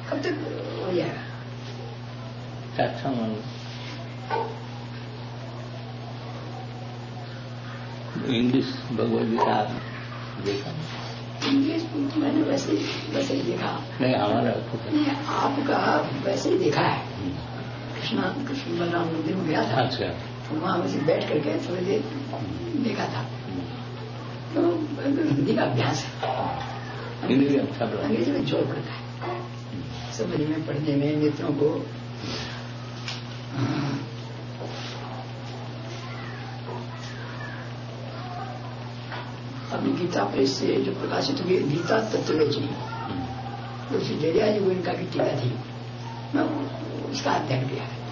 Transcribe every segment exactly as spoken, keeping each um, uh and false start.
कब तक हो जाएगा? सत्संग इंग्लिश भगवद गीता देखा? इंग्लिश मैंने वैसे वैसे ही देखा नहीं, हमारा नहीं, आपका वैसे ही देखा है। कृष्णा कृष्ण बलराम मंदिर में गया था। अच्छा। तो वहां वैसे बैठ करके थोड़ी देर देखा था। तो हिंदी का अभ्यास है, हिंदी अच्छा अंग्रेजी में जोर पड़ता है समझ में, पढ़ने में, नेत्रों को। अभी गीता प्रेस से जो प्रकाशित हुई गीता तत्ववेचनी, तो श्री जड़िया जी गोविंद का की टीका थी, मैं उसका अध्ययन किया है।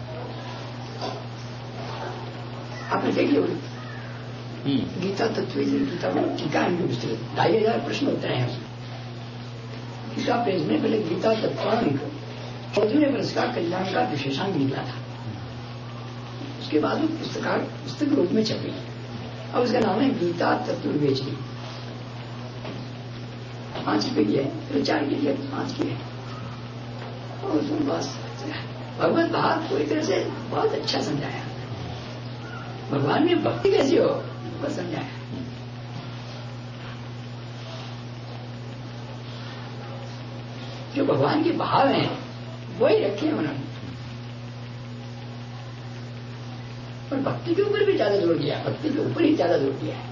आपने देखी होगी गीता तत्ववेचनी, गीता में टीका है पुस्तक, ढाई हजार प्रश्न उत्तर हैं उसमें। गीता प्रेस में पहले गीता तत्वांक चौदहवें वर्ष का कल्याण का विशेषांक निकला था, उसके बाद वो पुस्तक पुस्तक रूप में छपी। अब उसका नाम है गीता तत्ववेचनी। पांच रुपए की है, फिर चार की है, पांच की है। और उसमें बस भगवत भाव पूरी तरह से बहुत अच्छा समझाया। भगवान में भक्ति कैसी हो वो समझाया। जो भगवान के भाव हैं वही रखे हैं उन्होंने, और भक्ति के ऊपर भी ज्यादा जोर दिया, भक्ति के ऊपर ही ज्यादा जोर दिया है।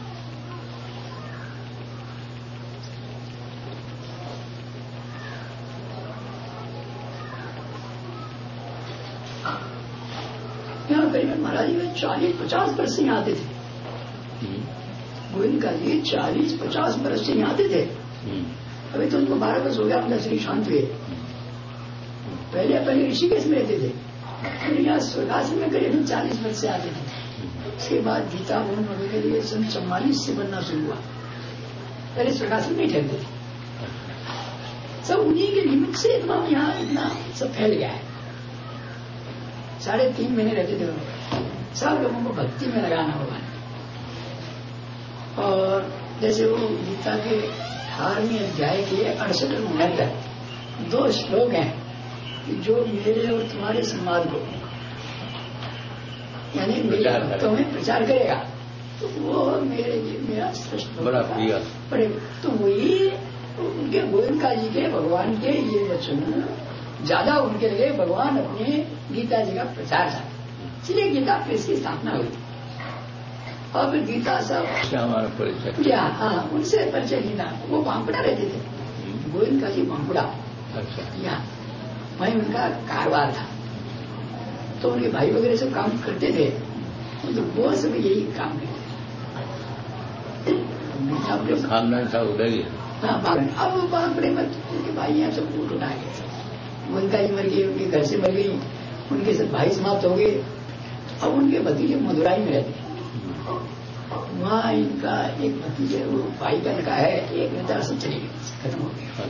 यहाँ करीबन महाराज जी चालीस पचास वर्ष से यहाँ आते थे। गोविंद का जी चालीस पचास वर्ष से यहाँ आते थे। अभी तो उनको बारह वर्ष हो गया अपना शरीर शांत हुए। पहले अपने ऋषिकेश में रहते थे, फिर यहाँ स्वर्गाश्रम में करीबन चालीस वर्ष से आते थे। उसके बाद गीता भवन वगैरह के लिए सन चौवालीस से बनना शुरू हुआ। पहले स्वर्गाश्रम नहीं ठहरते थे। सब उन्हीं के निमित्त से इतना यहाँ इतना सब फैल गया है। साढ़े तीन महीने रहते थे उन्होंने, सब लोगों को भक्ति में लगाना होगा। और जैसे वो गीता के अठारहवें अध्याय के अड़सठ उनहत्तर दो श्लोक हैं कि जो मेरे और तुम्हारे संवाद को, यानी मेरे भक्तों में प्रचार करेगा तो वो मेरे लिए मेरा श्रेष्ठ बड़ा प्रिय बड़े। तो वही उनके गोविंदा जी के भगवान के ये वचन ज्यादा उनके लिए भगवान अपने गीता जी का प्रचार चाहते, इसलिए गीता प्रेस की स्थापना हुई। और फिर गीता सब हमारा परिचय, हाँ, उनसे परिचय नहीं था। वो बांकुड़ा रहते थे, गोविंदा जी बांकुड़ा। अच्छा। यहाँ वहीं उनका कारोबार था, तो उनके भाई वगैरह सब काम करते थे, तो वो सब यही काम करते थे। खानदान था उधर ही। हाँ, अब बांकुड़े में उनके भाई यहाँ सब वोट उठा गए। गोविंदा जी मर गए, उनके घर से मर गई, उनके सब भाई समाप्त हो गए। अब उनके भतीजे मदुराई में रहते, वहाँ इनका एक भतीजे वो भाई का लड़का है, एक नेता सब चले गए, खत्म हो गया।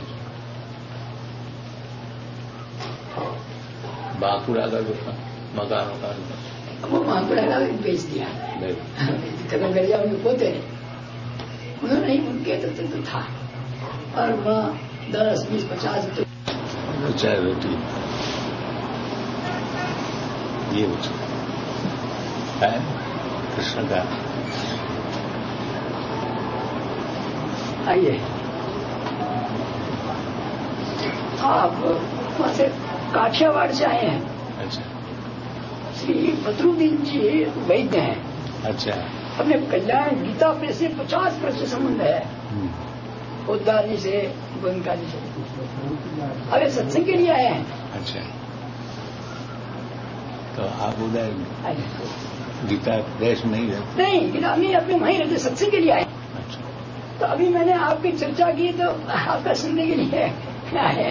बांकुड़ा का जो मकान मकान वो बांकुड़ा का बेच दिया, खत्म कर दिया। उनके पोते ने, उन्होंने नहीं, उनके तो, तो था। और वहाँ दस बीस पचास तो चाय रोटी ये है कृष्ण का। आइए आप वहां से काठियावाड़ से आए हैं। अच्छा। श्री बदरुद्दीन जी वैद्य हैं। अच्छा। अपने कल्याण गीता पे से पचास वर्ष संबंध है, उद्धार जी से, गोविंदा जी से। अरे सत्संग के लिए आए हैं। अच्छा। तो आप उधर गीता प्रेस नहीं रहते? नहीं, गीता नहीं, अपने वहीं रहते, सत्संग के लिए आए। अच्छा। तो अभी मैंने आपकी चर्चा की तो आपका सुनने के लिए क्या है।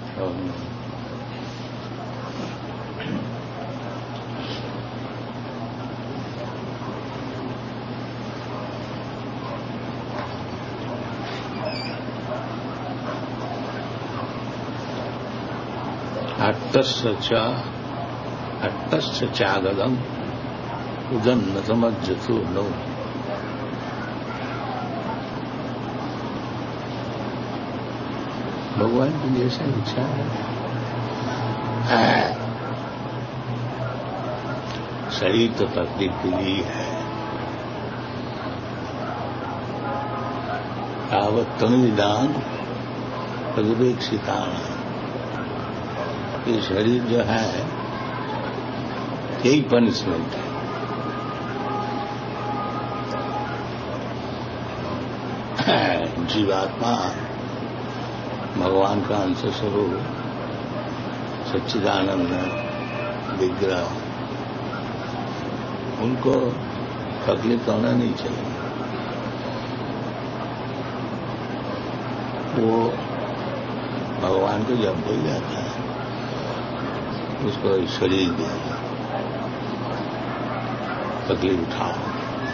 अट्टस्य चागदम उदन्न समज्जतो नो। भगवान की जैसा इच्छा है। शरीर तो तकलीफ के लिए है। तावत तनुविदान तदुपेक्षिता। ये शरीर जो है यही पनिशमेंट है। जीवात्मा भगवान का अंश स्वरूप सच्चिदानंद विग्रह, उनको तकलीफ होना नहीं चाहिए। वो भगवान को जब भूल जाता है उसको शरीर दिया, तकलीफ उठाओ।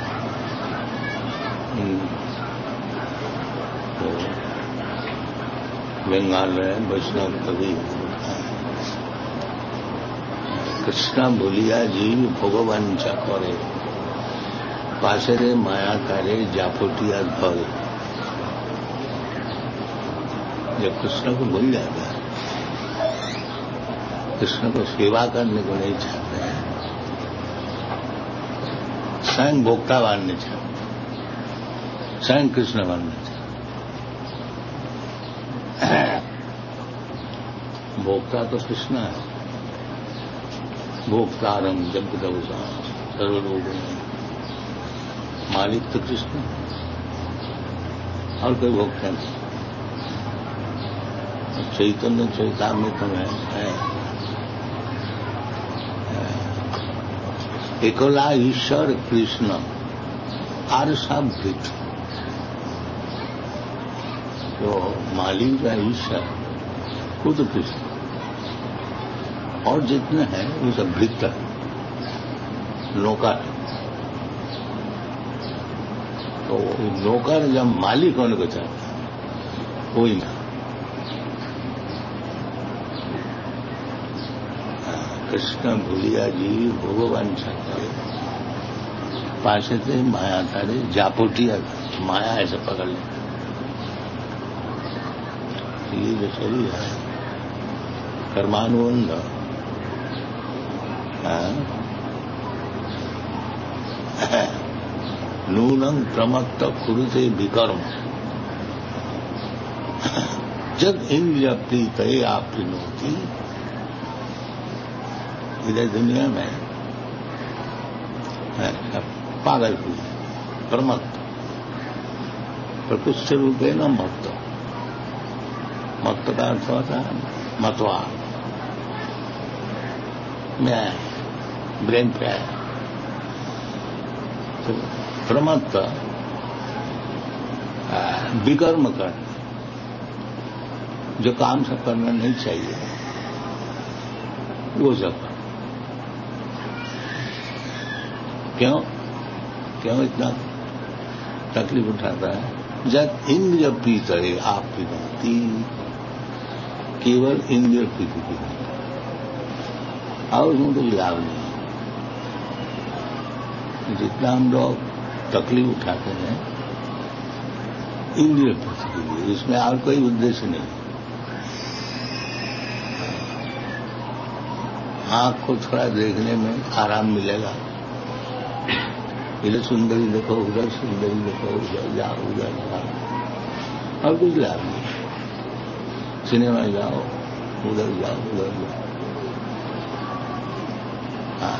तो बंगाल में वैष्णव कवि कृष्ण भूलिया जीव भगवान चकोरे पाशरे माया करे जाफोटिया धोरे। जब कृष्ण को भूल जाता है, कृष्ण को सेवा करने को नहीं चाहते हैं, स्वयं भोक्ता बनने चाहते, स्वयं कृष्ण बनने चाहते। भोक्ता तो कृष्ण है। भोक्तारम जब दवसा सर्वलोक में, मालिक तो कृष्ण और कोई भोक्ता नहीं। चैतन्य चैतामृत में है एकला ईश्वर कृष्ण आरसाभृत। तो मालिक का ईश्वर खुद कृष्ण और जितने हैं वो सब भृत है, नौकर। तो नौकर जब मालिक होने को चाहता है कोई ना। कृष्ण भूलिया जी भगवान छाते पासे थे माया तारे जापोटिया, माया ऐसे पकड़ ले। ये जो शरीर है कर्मानुबंध, नूनं प्रमत्त कुरुते विकर्म। जब इंद्रिय प्रीत आप नोती, इधर दुनिया में पागल हुई प्रमत्त, प्रकृष्ट रूपे न मत्त। मत्त का अर्थ होता है मतवा, मैं ब्रेन पे है। तो प्रमत्त विकर्म कर, जो काम सब करना नहीं चाहिए वो सब। क्यों क्यों इतना तकलीफ उठाता है? जब इंद्रिय प्रीत है आप प्रीति, केवल इंद्रिय प्रीति की और उसमें कोई लाभ नहीं। जितना हम लोग तकलीफ उठाते हैं इंद्रिय प्रीति के लिए, इसमें और कोई उद्देश्य नहीं। आंख को थोड़ा देखने में आराम मिलेगा, इधर सुंदरी देखो, उधर सुंदरी देखो, उधर जाओ, उधर जाओ, और कुछ लाभ नहीं। सिनेमा जाओ, उधर जाओ, उधर जाओ। हाँ,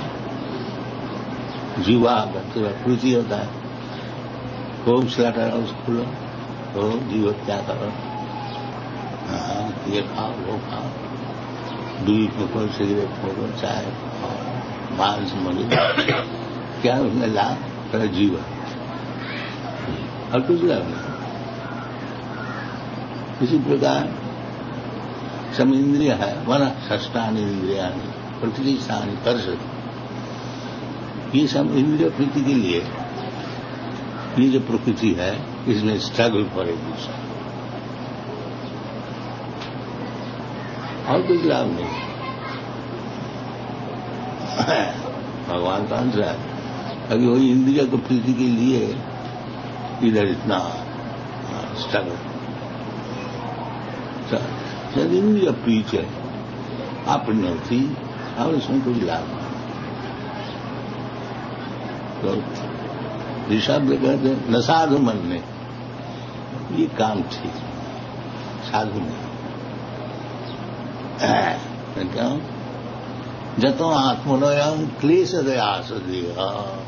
जीवा प्रकृति होता है, खूब सिलाटा रहो स्कूलों, तो जीव क्या करो, हाँ ये खाओ, वो खाओ, बीड़ी फेंको, सिगरेट फेंको, चाय खाओ, मांस मछली, क्या उसमें लाभ? जीव और कुछ लाभ नहीं। इसी प्रकार सम इंद्रिय है, वन षष्ठानि इंद्रियानि प्रतिष्ठानि कर्षति। ये सब इंद्रिय प्रीति के लिए, ये जो प्रकृति है इसमें स्ट्रगल करेगी और कुछ लाभ नहीं। भगवान का अंश है, अभी वही इंद्रिय को प्रीति के लिए इधर इतना स्ट्रगल। जब इंद्रिय प्रीच है अपनी होती और उसमें कोई लाभ नहीं। तो ऋषभ कहते न साधु मन ने ये काम ठीक साधु नहीं क्या जतो आत्मनोयम क्लेश दयास दिया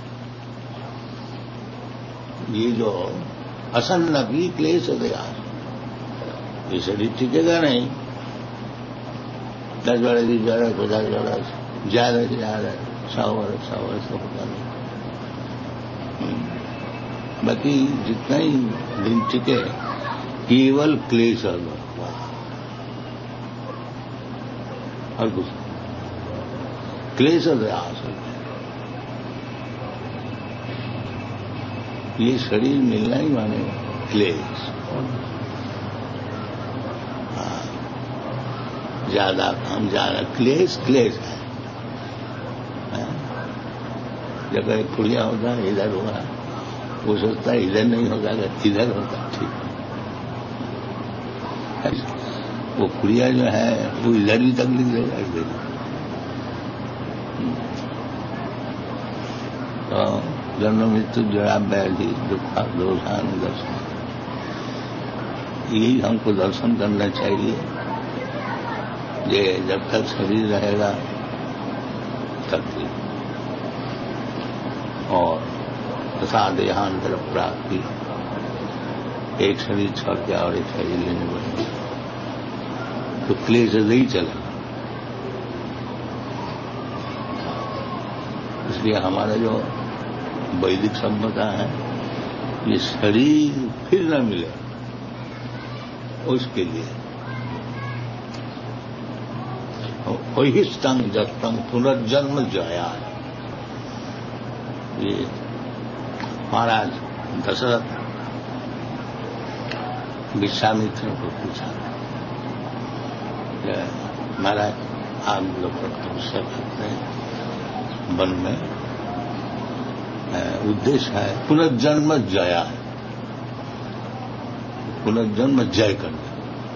ये जो असन्न भी क्लेश दयास ये शरीर टिकेगा नहीं। दस वर्ष बीस वर्ष पचास वर्ष ज्यादा से ज्यादा सौ वर्ष सौ वर्ष होता नहीं। बाकी जितना ही दिन टिके केवल क्लेश और कुछ क्लेश दयास ये शरीर मिलना ही माने क्लेश ज्यादा काम ज्यादा क्लेश क्लेश है, है? जब एक खुड़िया होता है इधर होगा वो सोचता है इधर नहीं होगा इधर होगा ठीक। वो खुड़िया जो है वो इधर भी तकलीफ देगा इधर। तो जन्म मृत्यु जरा व्याधि दुख दोषान दर्शन यही हमको दर्शन करना चाहिए। ये जब तक शरीर रहेगा तब भी और तथा देहांतर प्राप्ति एक शरीर छोड़ के और एक शरीर लेने पड़ेगा तो क्लेश ही चला। इसलिए हमारा जो वैदिक सभ्यता है ये शरीर फिर न मिले उसके लिए वहिष्टंग जस्तंग पुनर्जन्म जाया है। ये महाराज दशरथ विश्वामित्र को पूछा महाराज आप लोग तपस्या करते हैं वन में उद्देश्य है पुनर्जन्म जया है पुनर्जन्म जय करना।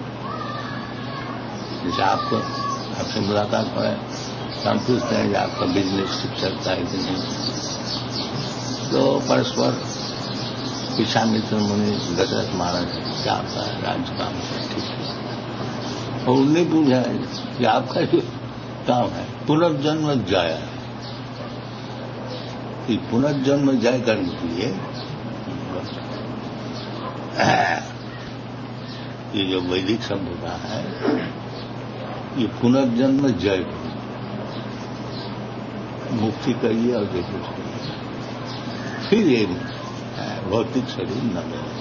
जैसे आपको आपसे मुलाकात हो हम पूछते हैं कि आपका बिजनेस ठीक चलता है कि नहीं तो परस्पर विश्वामित्र मुनि दशरथ महाराज क्या आपका राज्य काम ठीक है और उनने पूछा कि आपका जो काम है पुनर्जन्म जय है। पुनर्जन्म जय करने के लिए ये जो वैदिक सभ्यता है ये पुनर्जन्म जय मुक्ति करिए और जो कुछ करिए फिर ये भौतिक शरीर न मिले।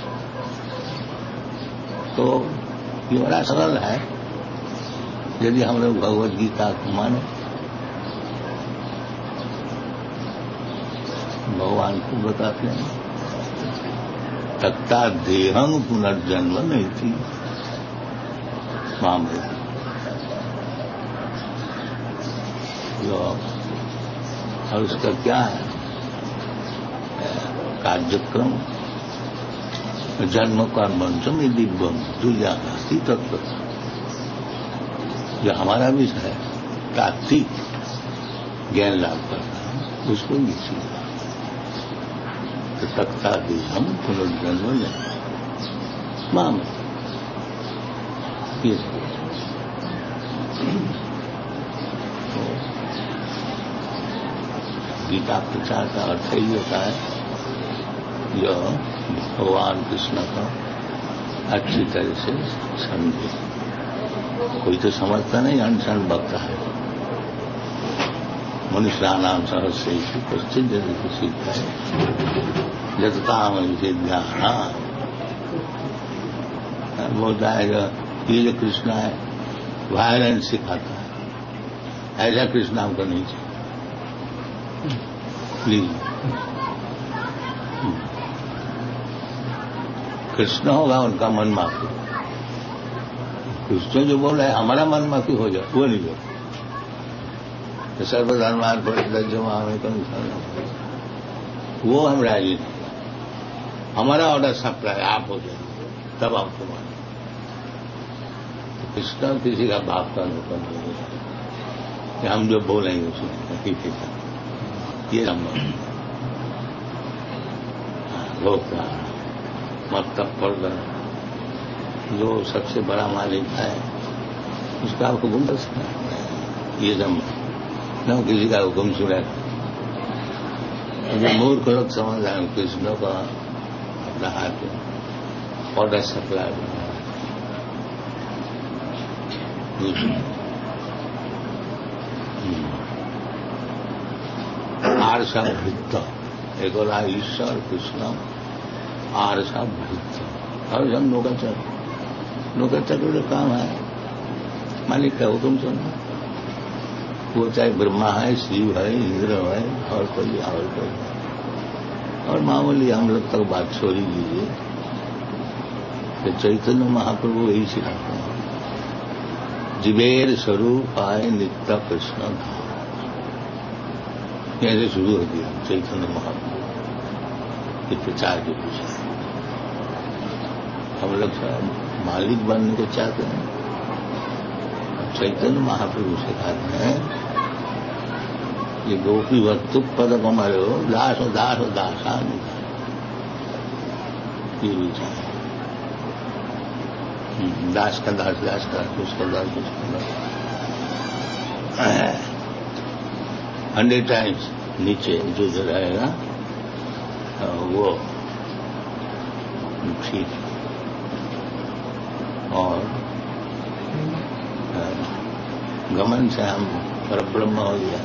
तो ये बड़ा सरल है यदि हम लोग भगवद गीता को माने। भगवान को बताते हैं तत्ता देहंग पुनर्जन्म नहीं थी मामले और उसका क्या है कार्यक्रम जन्म का मंचम ये दिव्यम दुर्यासी तत्व जो हमारा विषय है तात्विक ज्ञान लाभ करना है उसको भी सीखा तो तख्ता दी हम पुनर्जन्म माम गीता प्रचार का अर्थ ही होता है जो भगवान कृष्ण का अच्छी तरह से समझे। कोई तो समझता नहीं अनशन भक्त है मनुष्य नाम सहस्य ही पश्चिम जैसे किसी जतता इसे ध्यान बोलता है ये जो कृष्ण है वायलेंस सिखाता है ऐसा कृष्ण हमको नहीं चाहिए प्लीज। कृष्ण होगा उनका मन माफी कृष्ण जो बोल रहे हैं हमारा मन माफी हो जाए वो नहीं होता। तो सर्वधर्मान परित्यज्य हमें कम वो हम राजी नहीं हमारा ऑर्डर सब है आप हो जाए तब आपको मान कृष्ण किसी का बाप का नौकर नहीं है कि हम जो बोलेंगे उसमें ठीक है। ये संभव भोक्ता मतलब पर जो सबसे बड़ा मालिक है उसका हुक्म कर सकता है। ये संभव न किसी का हुक्म सुने। जो मूर्ख लोग समझ रहे कृष्ण का अपना हाथ ऑर्डर सप्लाई बना आरसा भृत्त एक और ईश्वर कृष्ण आरसा भृत्त और हम नौकाचर नौकाचर का काम है मालिक का हुक्म सुनना। वो चाहे ब्रह्मा है शिव है इंद्र है और कोई और कोई। और मामूली हम लोग तक बात छोड़ ही लीजिए कि चैतन्य महाप्रभु यही सिखाते हैं जीवेर स्वरूप आए नित्य कृष्ण धाम। कैसे शुरू हो गया चैतन्य महाप्रभु के प्रचार के पीछे। हम लोग सब मालिक बनने को चाहते हैं। चैतन्य महाप्रभु सिखाते हैं ये गोपी वस्तु पद कमारे हो दास दास दासान ये विचार दास का दास दास का उसका दास उसका दास हंड्रेड टाइम्स नीचे जो रहेगा वो ठीक। और गमन से हम परब्रह्म हो गया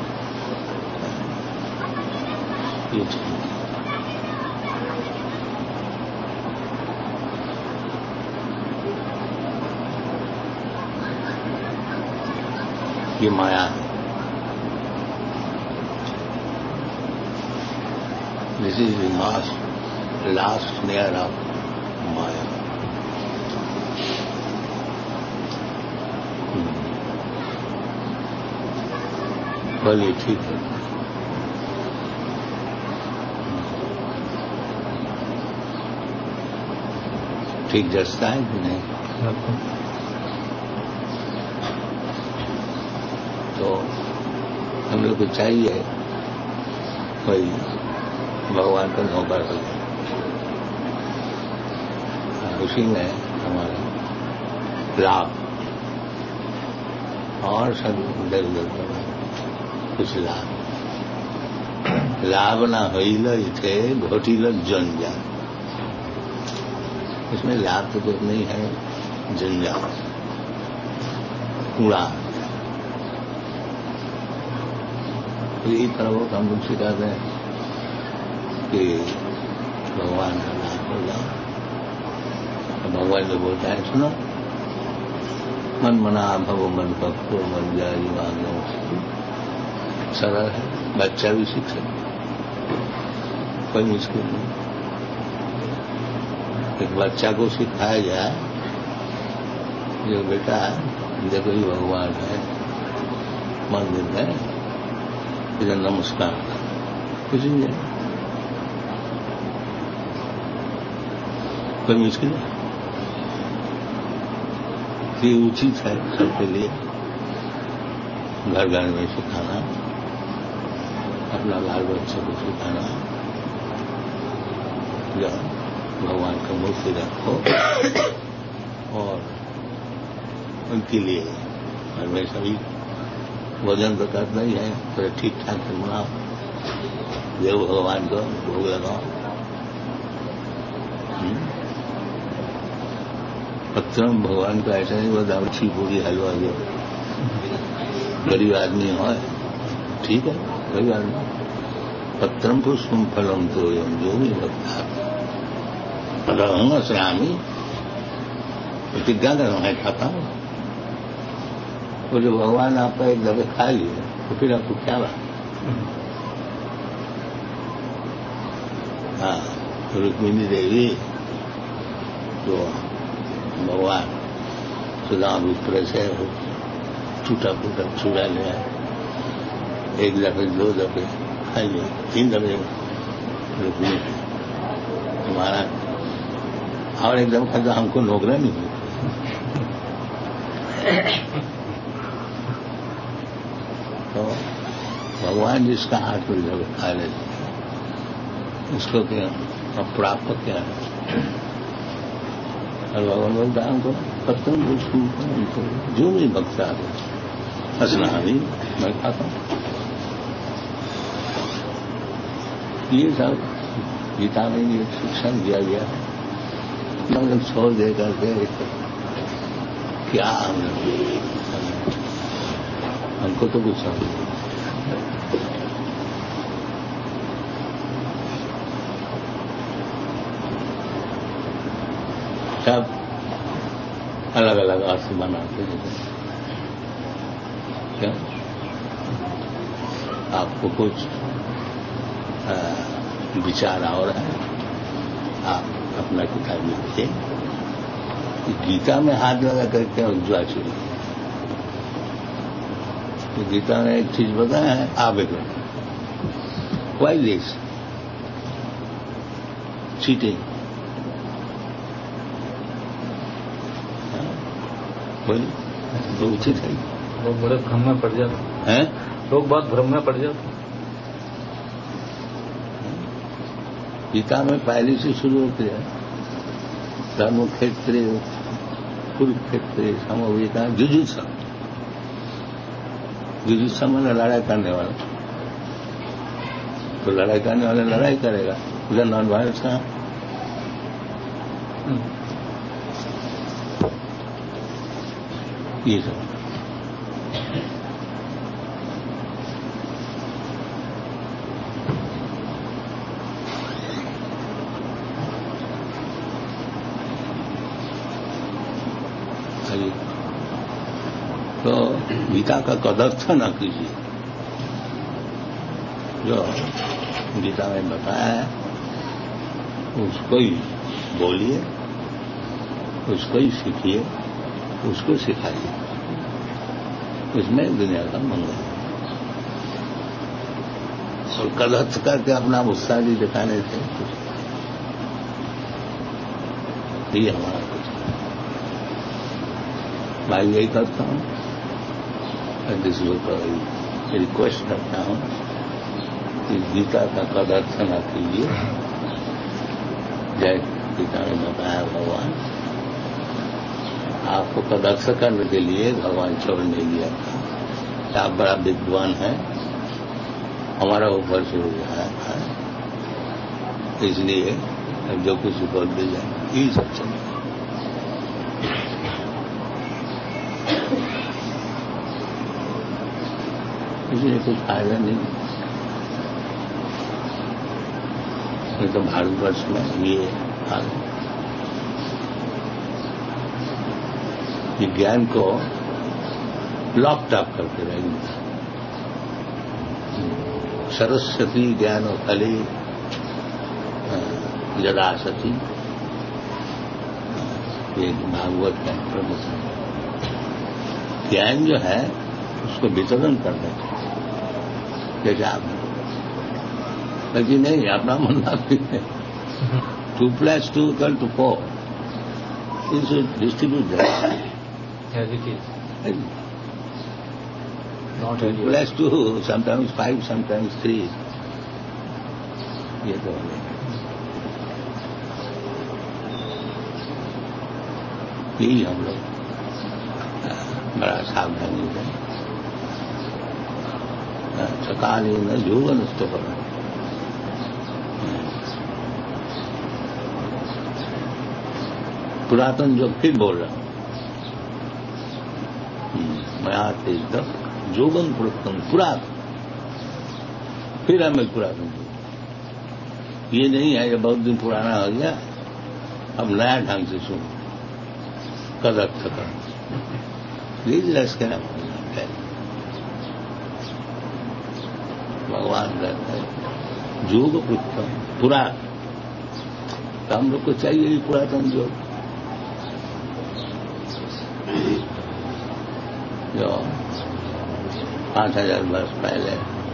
ये ये माया है। This is the last last layer of maya. बोलिए ठीक है। ठीक जैसा है कि नहीं? तो हम लोग को चाहिए कोई भगवान का नौकर हो जाए। उसी में हमारा लाभ और सब इधर उधर कुछ लाभ लाभ ना होइल इथे घोटिल जंजाल। इसमें लाभ तो कुछ नहीं है जंजाल कूड़ा। यही तरह हम लोग सिखाते हैं कि भगवान का नाम हो जाए। भगवान जो बोलता है सुनो मन मना भव मन भक्तो मन जाई मांगो सरल है। बच्चा भी सीख सकता कोई मुश्किल नहीं। एक बच्चा को सिखाया जाए जो बेटा देखो ही भगवान है मंदिर है इधर नमस्कार कुछ नहीं है कोई मुश्किल है। ये उचित है सबके लिए घर घर में सिखाना अपना बाल बच्चे को सिखाना। या भगवान का मूर्ति रखो और उनके लिए और मैं सभी भोजन तो करना ही है तो ठीक ठाक से बनाओ देव भगवान को भोग लगाओ। पत्रम भगवान का ऐसा नहीं बता अच्छी पूरी हलवा जो गरीब आदमी हो ठीक है गरीब आदमी पत्रम पुष्पम फलम तो जो भी लगता रहूंगा श्रामी प्रतिज्ञा कर मैं खाता हूँ। वो जो भगवान आपका एक दफे खा लिए तो फिर आपको क्या बात। हाँ रुक्मिणी देवी तो भगवान सुदाम रूप से टूटा फूटा चूड़ा लिया एक दफे दो दफे खा लिया तीन दफे रुक्मिणी तुम्हारा और एकदम खाते हमको नौकरा नहीं तो भगवान जिसका हाथ में जब खा लेते उसको क्या अब प्राप्त क्या है। और भगवान बोलता है हमको पत्तन को जो नहीं बकता है हंसना भी मैं खाता हूं। ये सब गीता में ये शिक्षण दिया गया है। मगर छोड़ दे करके क्या हमको तो कुछ समझ सब अलग अलग अर्थ बनाते हैं। क्या आपको कुछ विचार और है आप अपना किताब लिखते गीता में हाथ लगा करके उज्ज्वल चुके। तो गीता ने एक चीज बताया है आवेग वाई दिस चीटिंग बोलिए जो उचित है। लोग बड़े भ्रम में पड़ जाते हैं लोग बहुत भ्रम में पड़ जाते। गीता में पहले से शुरू होती है धर्म क्षेत्र कुरुक्षेत्र समवेता जुजुत्सा। जुजुत्सा मैंने लड़ाई करने वाला तो लड़ाई करने वाले लड़ाई करेगा उधर नॉन वायलेंस का ये सब तो गीता का कदर्थ न कीजिए। जो गीता में बताया है उसको ही बोलिए उसको ही सीखिए उसको सिखाइए। उसमें दुनिया का मंगल और कदर्थ करके अपना उत्साह भी दिखाने से ये हमारा कुछ मैं यही करता हूं जिस लोग रिक्वेस्ट करता हूं कि गीता का कदर्थ न कीजिए। जय गीता में बताया भगवान आपको कदर्थ करने के लिए भगवान छोड़ नहीं दिया था। आप बड़ा विद्वान है हमारा ऊपर से हो गया है इसलिए जो कुछ बोल दी जाए यही सब चले। इसलिए कुछ फायदा नहीं। नहीं तो भारतवर्ष में ये हाल विज्ञान को लॉक्ड अप करके रहेंगे। सरस्वती ज्ञान और कली जदा सती ये भागवत का प्रमुख ज्ञान जो है उसको वितरण करना चाहिए। जैसे आप लेकिन नहीं अपना मनना भी है two plus two equal to four is distribute not two plus two sometimes five sometimes three ये तो यही हम लोग बड़ा सावधानी है। सकालीन योगन स्तोत्र पुरातन जो फिर बोल रहा हूं मैं आते एकदम जोगन पुरुषम पुरातन फिर हमें पुरातन ये नहीं है ये बहुत दिन पुराना हो गया अब नया ढंग से सुन कदर्थ कर प्लीज रस के नाम भगवान कहते हैं योग पुरुषम पुरातन तो हम लोग को चाहिए ही पुरातन योग जो पांच हजार वर्ष पहले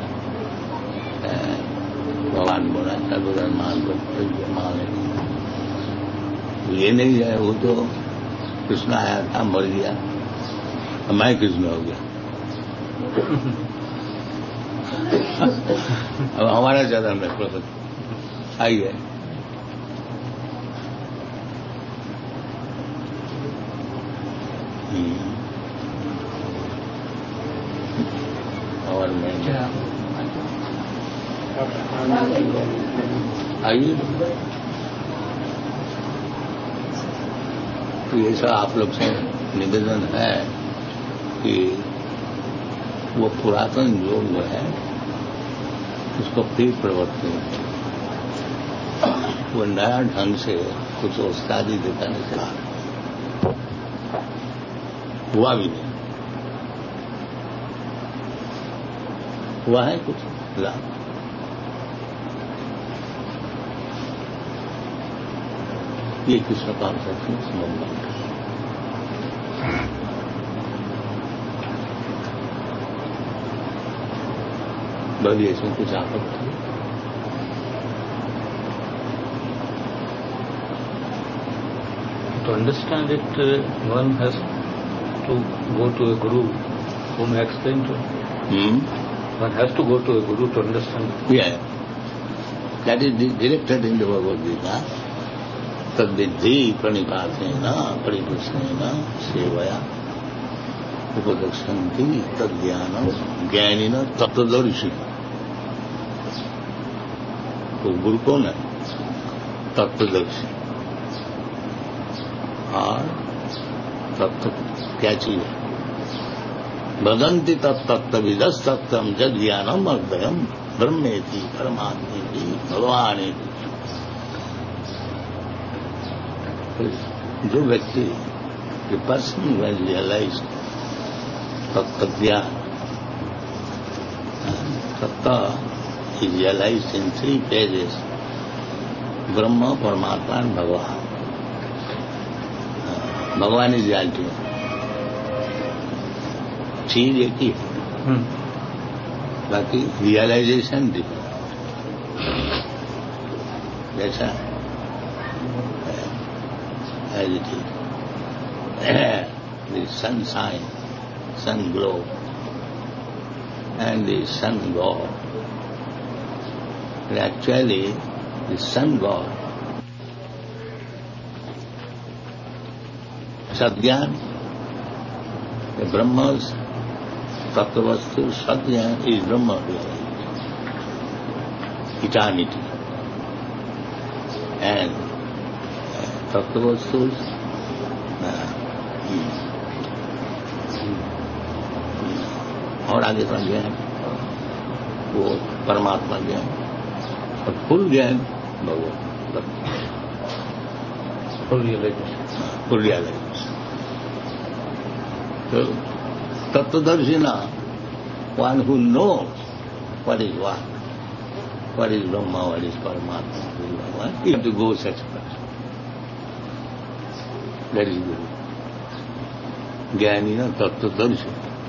भगवान बोला सर्वधर्म मान ये नहीं है वो तो कृष्ण आया था मर गया मैं कृष्ण हो गया। अब हमारा ज्यादा में आइए। और मैं आइए तो ये सब आप लोग से निवेदन है कि वो पुरातन योग जो है उसको फिर प्रवर्तन, वो नया ढंग से कुछ उस्तादी दिखाने से हुआ भी नहीं, हुआ है कुछ लाभ। ये कृष्ण कॉन्सेप्ट में समझ बड़ी इसमें कुछ आपत्ति। To understand it, uh, one has to go to a guru who may explain to him. Hmm? One has to go to a guru to understand it. Yeah. That is directed in the Bhagavad Gita. Tadvidhi pranipatena pariprasnena sevaya उपदक्षन्ति तद्ज्ञानम ज्ञानिना तत्वदर्शी। तो गुरु कौन है? तत्वदर्शी। और तत्व क्या चीज है? वदन्ति तत्तत्विदस् तत्त्वम् जद ज्ञानम अद्वयम् ब्रह्मेति परमात्मेति भगवानेति। जो व्यक्ति the person who has realized Tattva, Tattva is realized in three phases: Brahma, Paramatma and Bhagavan. Bhagavan is the ultimate. चीज एक ही है, बाकी रियलाइजेशन डिफरेंट। जैसा as it is the sun shine, sun glow, and the sun god. But actually, the sun god, Satgyan, the Brahma's Tattvastu, Satgyan is Brahma reality, eternity, and Tattvastu's uh, और आगे का ज्ञान वो परमात्मा ज्ञान, और full ज्ञान भगवान, Full realization. Full realisation. तो तत्वदर्शी ना, one who know what is what, what is Brahma, what is Paramatma, what is Bhagwan, you have to go such person, that is guru. ज्ञानी ना तत्वदर्शी।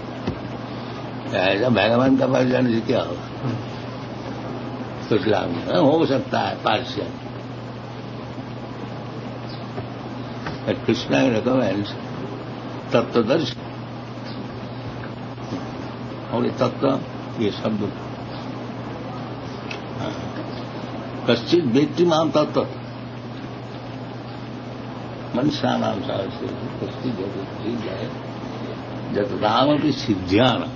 ऐसा भगवान का पास जाने से क्या होगा? कुछ लाभ नहीं हो सकता है पार्शियल, कृष्णा रिकमेंड्स तत्वदर्शी। और ये तत्व, ये शब्द कश्चित व्यक्ति माम तत्व मनुष्या नाम साहस्य कश्चित व्यक्ति जाए जब राम की सिद्धियां,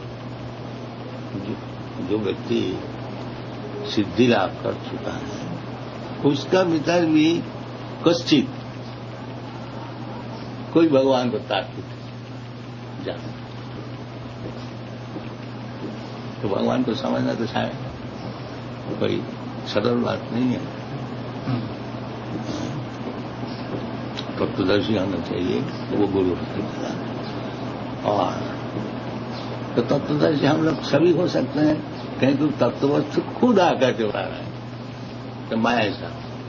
जो व्यक्ति सिद्धि लाभ कर चुका है उसका भीतर भी कश्चित कोई भगवान को तार्किक जाना, तो भगवान को समझना तो शायद कोई सरल बात नहीं है। तत्वदर्शी होना चाहिए, वो गुरु होता है। और तो तत्वदर्शी हम लोग सभी हो सकते हैं, कहीं तो तत्ववस्तु खुद आकर के बता रहा है तो मैं ऐसा,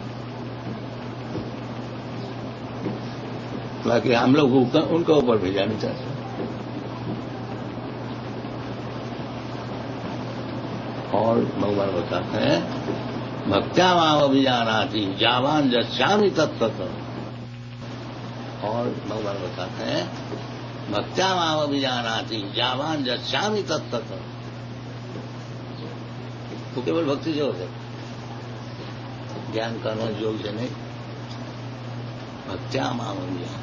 बाकी हम लोग उनका ऊपर भेजाना चाहते हैं। और भगवान बताते हैं भक्त्या माम अभिजानाति जावान जश्यामि तत्तत्। और भगवान बताते हैं भक्त्या माम अभिजानाति जावान जस्यामि तत्तत। तो केवल भक्ति से होते, ज्ञान कर्म योग से नहीं, भक्त्या माम अभिजानाति।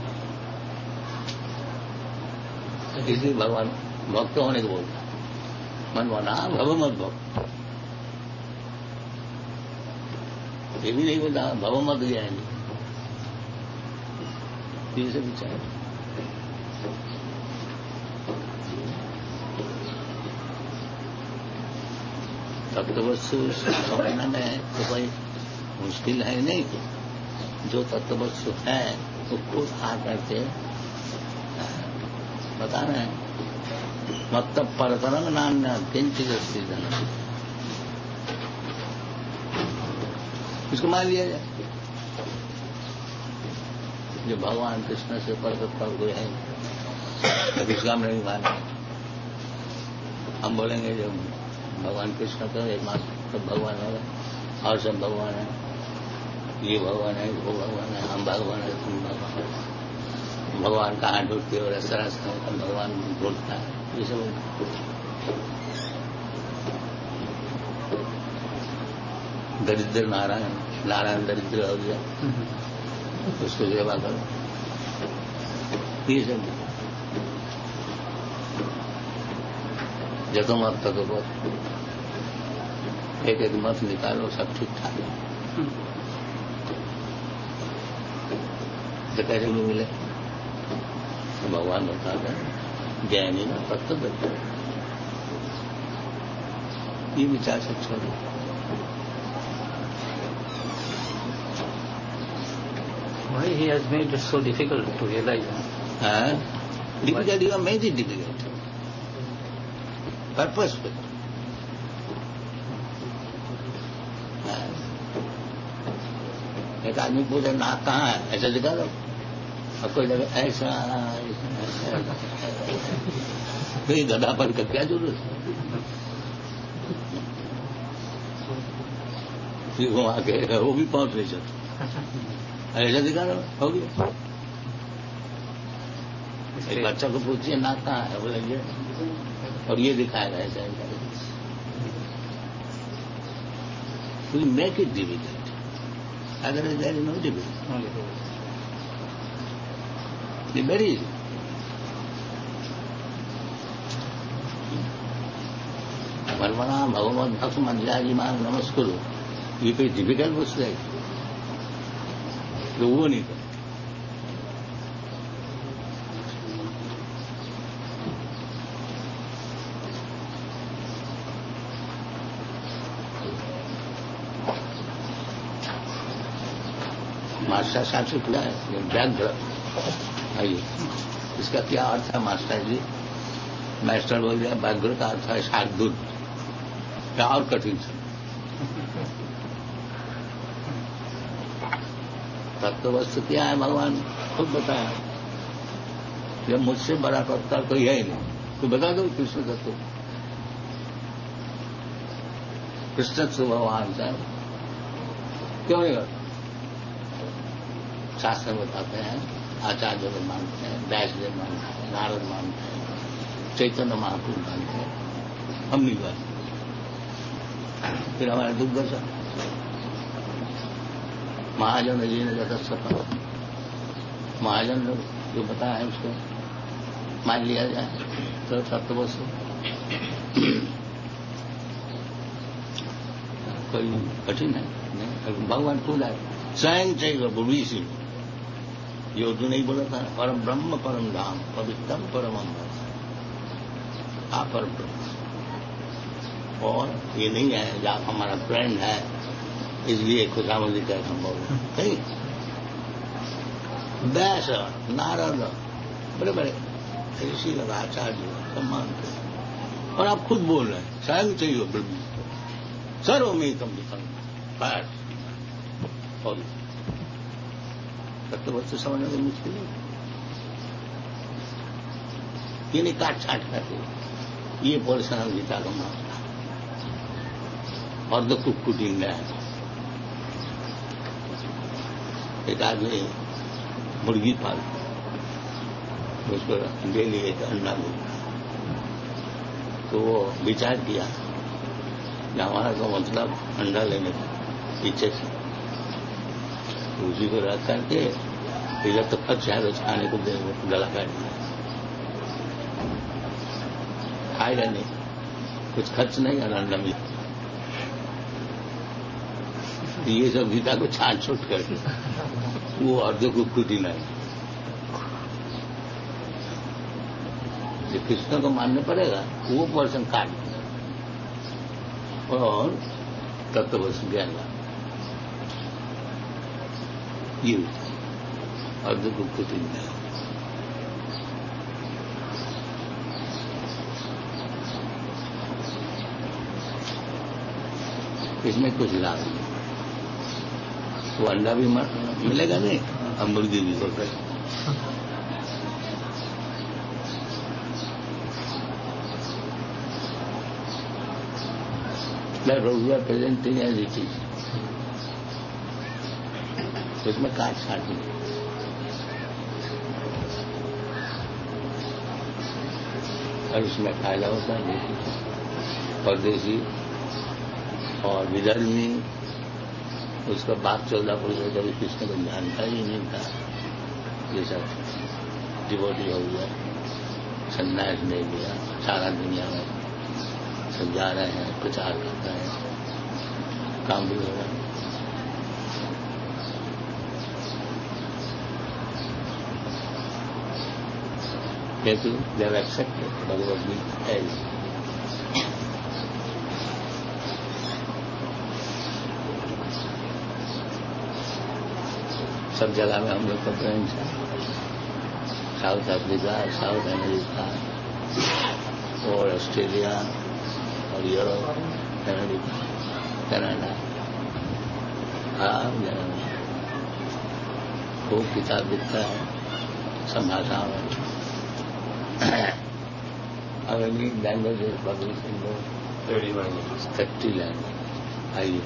इसलिए भगवान भक्त होने को बोलता, मन बना भव मत भक्त। ये भी नहीं बोलता भव मत ज्ञानी, से विचार। तत्ववस्तु समझना में तो कोई मुश्किल है नहीं, जो तत्ववस्तु है वो खुद आ करके बता रहे हैं। मतलब परतरंग नान्य किंचित धन, इसको मान लिया जाए जो भगवान कृष्ण से परतत्ता कोई है, तो इसका हम नहीं माने। हम बोलेंगे जो भगवान कृष्ण तो एकमात्र सब भगवान है और सब भगवान है, ये भगवान है वो भगवान है, हम भगवान है तुम भगवान है, भगवान कहाँ ढूंढते और इस तरह से भगवान ढूंढता है, ये सब दरिद्र नारायण, नारायण दरिद्र हो गया, उसको सेवा करो, ये सब जतो मत तक बहुत एक एक मत निकालो, सब ठीक ठाक है। तो कैसे लोग मिले, तो भगवान बताते हैं ज्ञानी ना तत्व, ये विचार से छोड़ो। Why he has made it so difficult to realize? Uh, difficult, you have made it difficult. Purposeful. एक आदमी पूछे नाक कहाँ है, ऐसा दिखा दो, और कोई जगह ऐसा ऐसा, तो ये गधापन का क्या जरूरत है, घुमा के वो भी पहुंच नहीं सकता, ऐसा दिखा दो हो गया। एक बच्चा को पूछिए नाक कहाँ है, बोलेंगे और ये दिखाएगा ऐसा ऐसा। We make it difficult. Otherwise there is no difficulty. It's very easy. वर्मणा भगवत भक्त मंजरी मान नमस्कुरु, ये कोई डिफिकल्ट वस्तु है तो वो नहीं करते। मास्टर साहब से पूछा है व्याघ्र आइए, इसका क्या अर्थ है मास्टर जी? मास्टर बोल दिया व्याघ्र का अर्थ है शार्दूल, क्या और कठिन से। तत्व वस्तु क्या है भगवान खुद बताया, जब मुझसे बड़ा तत्व कोई है ही नहीं, तो बता दो कृष्ण तत्व, कृष्ण से भगवान का क्यों नहीं करता? शास्त्र बताते हैं, आचार्य को मानते हैं, व्यास जी मानते हैं, नारद मानते हैं, चैतन्य महापुरुष मानते हैं, हम नहीं मानते। फिर हमारे दुर्दशा महाजन जी ने जगत सफल, महाजन जो बताया है उसको मान लिया जाए तो तत्व से कोई कठिन है नहीं। भगवान खुद आए स्वयं चाहिए बुढ़ी सी, यो जो नहीं बोला था परम ब्रह्म परम धाम पवित्रम परम आप परम ब्रह्म, और ये नहीं है जो आप हमारा फ्रेंड है इसलिए खुशामदी कर हम बोल नहीं। व्यास नारद बड़े बड़े ऋषि लगा आचार्य सब मानते हैं, और आप खुद बोल रहे हैं स्वयं चाहिए ब्रह्म सर्वमेकम विफल और तत्व वस्तु समझने में मुश्किल है। ये नहीं काट छाट करके ये पोर्शन गीता का मामला और द कुक्कुटिंग है। एक आदमी मुर्गी पालता, उसको डेली एक अंडा मिलता। तो वो विचार किया कि हमारा तो मतलब अंडा लेने का पीछे से, उसी को रख करके इधर तो खर्च है, रोज खाने को दे गला काट दिया, खाएगा नहीं, कुछ खर्च नहीं और अंडा मिला। ये सब गीता को छाट छूट करके वो अर्ध को खुद ही नहीं, जो कृष्ण को मानना पड़ेगा वो पर्सन काट और तत्ववस्तु ज्ञान ला, ये अर्ध को खुद ही नहीं। इसमें कुछ लाभ नहीं, वो अंडा भी मिलेगा नहीं और मुर्गी भी हो गई। रोजिया प्रेजेंटिंग एज इट इज, उसमें काट छाट नहीं। और उसमें फायदा होता है परदेशी और विधर्मी। उसका बाप चौदह पुरुष कभी कृष्ण को जानता ही नहीं था, जैसा डिवोटी हो गया, संन्यास ले लिया, सारा दुनिया में सब जा रहे हैं, प्रचार कर रहे हैं, काम भी हो रहा है। क्योंकि जब एक्सेप्ट भगवत गीता है, सब जगह में हम लोग का फ्रेंड्स हैं, साउथ अफ्रीका, साउथ अमेरिका और ऑस्ट्रेलिया और यूरोप, अमेरिका, कनाडा, हर जगह में खूब किताब लिखता है, सब भाषाओं में। अब English language publish in thirty language, thirty language. आइए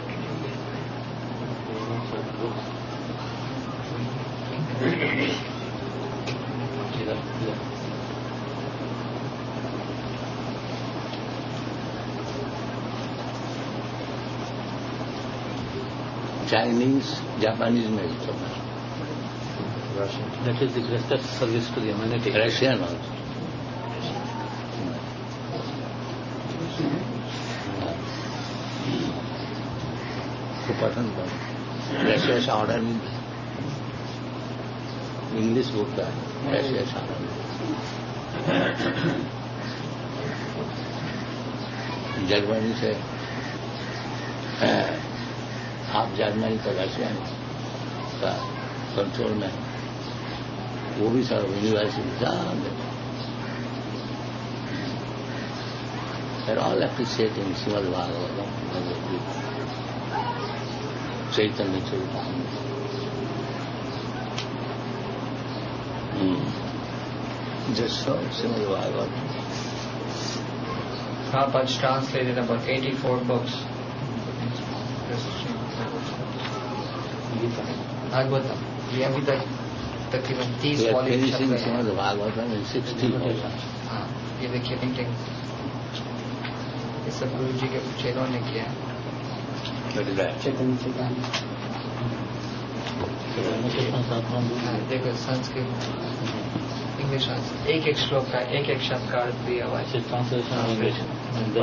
चाइनीज, जापानीज में भी तो Russian. That is the greatest service to the humanity. Russian also. तो पसंद करो, रशिया से ऑर्डर मिलता है, इंग्लिश बुक का रशिया से ऑर्डर मिलता है, जर्मनी से हाफ जर्मनी तो रशिया का कंट्रोल में, वो भी सब यूनिवर्सिटी सब They're all appreciating Srimad Bhagavatam, Bhagavad Gita, Chaitanya Charitamrita. Hmm. Just so Srimad Bhagavatam. Prabhupada's translated about eighty-four books. Bhagavatam. ये अभी तक तकरीबन तीस वॉल्यूम छप गए हैं। भागवतम सिक्सटी हाँ, ये देखिए पेंटिंग, ये सब गुरु जी के चेलों ने किया है। देखो संस्कृत, इंग्लिश, एक एक श्लोक का एक एक शब्द का अर्थ दिया हुआ है। Translation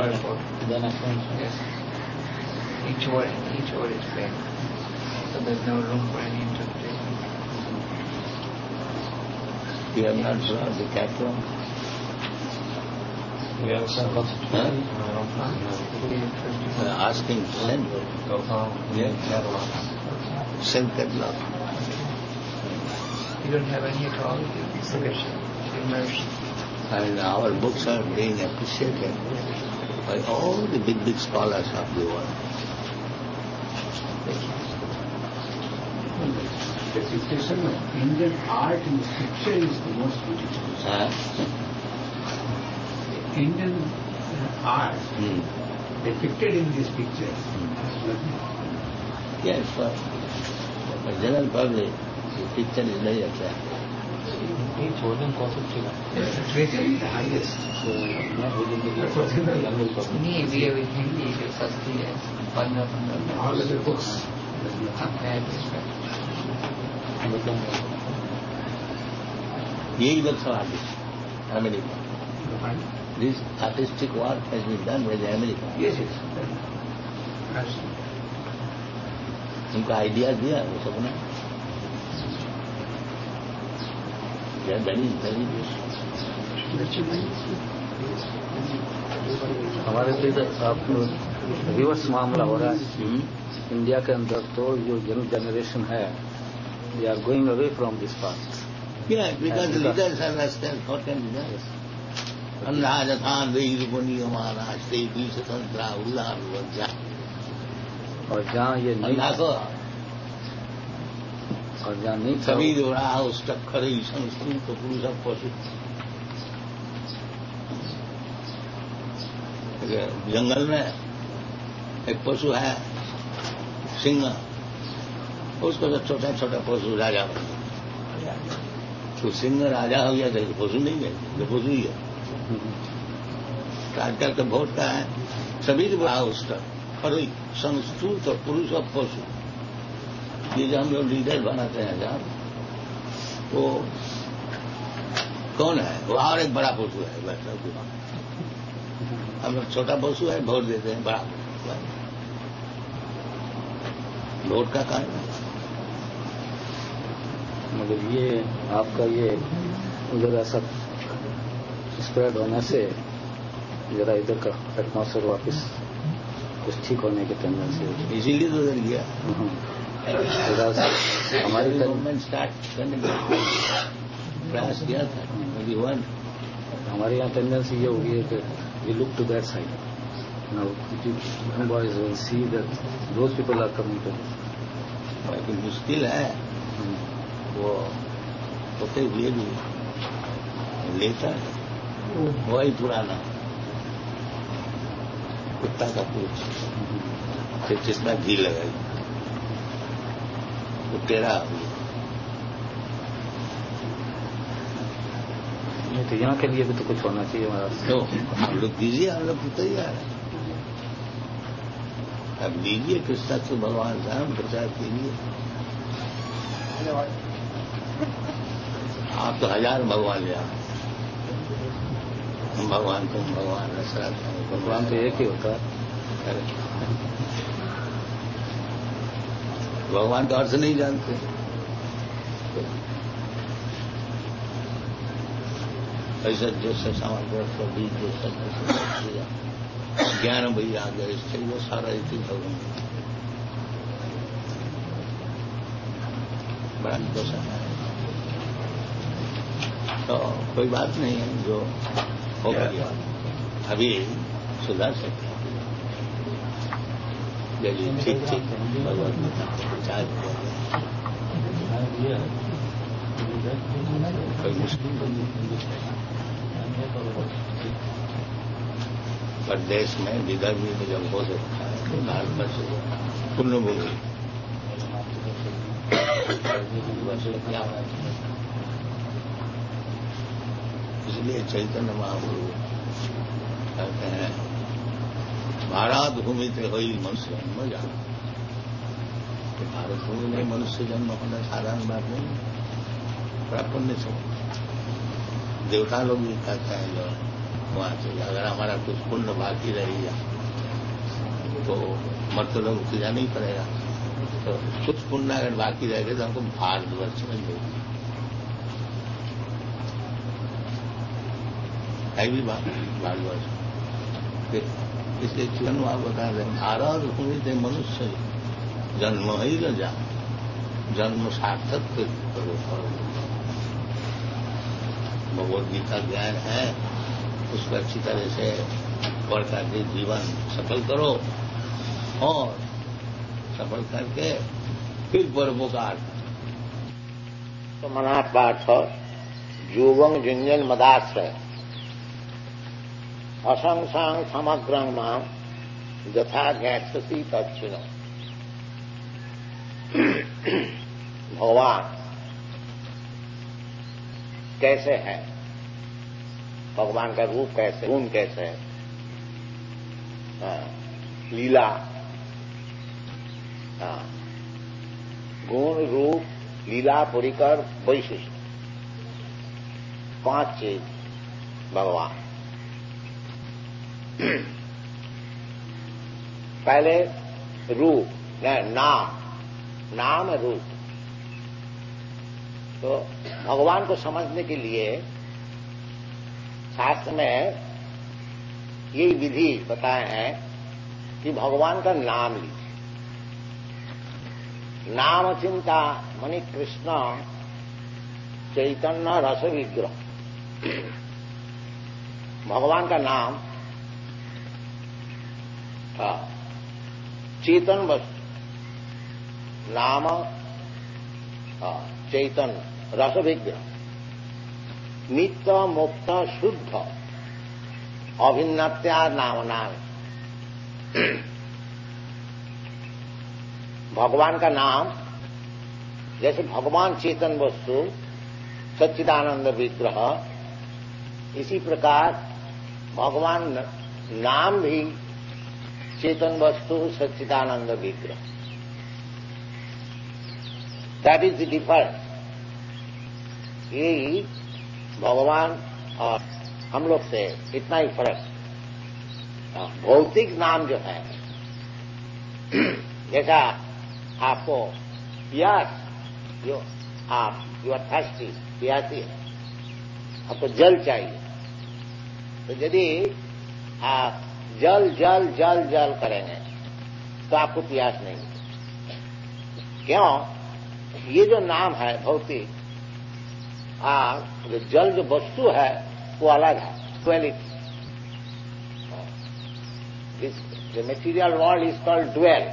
each word, each word is plain, so there's no room for any interpretation. You have not brought the capital? We have some constitution. Uh, asking to send. Yeah. Send catalog. You don't have any at all? You immerse. And our books are being appreciated by all the big, big scholars of the world. The situation of Indian art in scripture is the most beautiful. Huh? Indian uh, art Hmm. depicted in these pictures. Yes, for, for general public, the picture is very attractive. Each volume costs fifty lakhs. Literature is the highest. So not within the general public. नहीं ये भी हिंदी जो सस्ती है पंद्रह पंद्रह All of the books. यही लक्ष्य artist America. This artistic work has been done by the America. Yes, yes. उनका आइडिया दिया वो सब ने. वेरी वेरी हमारे तो इधर आप रिवर्स मामला हो रहा है. इंडिया के अंदर तो जो यंग जनरेशन है they are going away from this past. Yeah, because the leaders are restless. What can be done? अन्ना जथान देही रूपनी हमारा श्री बीस तंत्रा उल्लार लज्जा. और जहाँ ये नहीं अन्ना और जहाँ नहीं सभी जो रहा उस टक्कर संस्कृत तो पुरुष पशु. जंगल में एक पशु है सिंह. उसको तो छोटा छोटा पशु राजा बन गया. तो सिंह राजा हो गया तो पशु नहीं है, तो पशु ही है. आजकल तो वोट का है सभी जो रहा उस तक खड़ी संस्कृत और पुरुष और पशु. ये जो हम लोग लीडर बनाते हैं जहाँ वो कौन है वो और एक बड़ा पशु है. वैसा हम लोग छोटा पशु है वोट देते हैं. बड़ा पशु है वोट का कारण. मगर ये आपका ये उधर ऐसा स्प्रेड होने से जरा इधर का एटमॉस्फेयर वापस कुछ ठीक होने की टेंडेंसी है. इसीलिए तो उधर गया. हमारी गवर्नमेंट स्टार्ट करने का प्रयास किया था. हमारे यहाँ टेंडेंसी ये होगी है कि we look to that side. Now boys will see that those people are coming to. लेकिन मुश्किल है वो होते हुए भी लेता है. वही पुराना कुत्ता का पूछ फिर जितना घी लगाई वो टेढ़ा हो गया. नहीं तो यहाँ के लिए भी तो कुछ होना चाहिए हमारा. तो हम लोग दीजिए, हम लोग तो तैयार है. अब लीजिए कृष्ण तो भगवान से हम प्रचार कीजिए. आप तो हजार भगवान ले आओ. हम भगवान को भगवान रसरा भगवान तो एक ही होता है. भगवान तो अर्थ नहीं जानते. ऐसा जैसे सामर्थ्य बीज जैसा ज्ञान वही आ गया. इससे वो सारा इसी भगवान बड़ा दोषा है. तो कोई बात नहीं है जो हो गया अभी सुधार सकते. ठीक ठीक भगवत विचार कोई मुश्किल पर देश में विदर्भ में जब हो सकता है तो भारतवर्ष पूर्ण भूमि क्या है. इसलिए चैतन्य महाप्रभु कहते हैं भारत भूमि से हुई मनुष्य जन्म जाना. तो भारत भूमि में मनुष्य जन्म होना साधारण बात नहीं. बड़ा पुण्य से देवता लोग भी कहते हैं जो वहां से अगर हमारा कुछ पुण्य बाकी रहेगा तो मर्द लोग पूजा नहीं करेगा. तो कुछ पुण्य अगर बाकी रहेगा तो हमको भारतवर्ष में मिलेगा. है भी बात भारतवर्ष. इसलिए जीवन आप बता दें भारत भूमि से मनुष्य जन्म ही न जा. जन्म सार्थक करो. भगवद गीता ज्ञान है उसको अच्छी तरह से पढ़ करके जीवन सफल करो और सफल करके फिर परोपकार. तो मनाट पाठ जोगं जिंजन मदाश्रय असंसांग समग्रं मां यथा ज्ञास्यसि तच्छिनो. भगवान कैसे है, भगवान का रूप कैसे, गुण कैसे है, लीला, गुण, रूप, लीला, परिकर, वैशिष्ट, पांच चीज भगवान। पहले रूप, नाम, नाम रूप। तो भगवान को समझने के लिए शास्त्र में ये विधि बताए हैं कि भगवान का नाम लीजिए। नाम चिंता मणि कृष्ण चैतन्य रस विग्रह। भगवान का नाम था चेतन वस्तु, नाम चैतन्य रस विग्रह, नित्य मुक्त शुद्ध अभिन्नत्या नाम नाम। भगवान का नाम जैसे भगवान चेतन वस्तु सच्चिदानंद विग्रह, इसी प्रकार भगवान नाम भी चेतन वस्तु सच्चिदानंद विग्रह। That is the difference. यही भगवान और हम लोग से इतना ही फर्क। भौतिक नाम जो है, जैसा आपको प्यास, जो आप यू आर थर्स्टी, प्यासी है, आपको जल चाहिए, तो यदि आप जल जल जल जल करेंगे तो आपको प्यास नहीं। क्यों? ये जो नाम है भौतिक, जो जल जो वस्तु है वो अलग है, quality. The material world is called dual.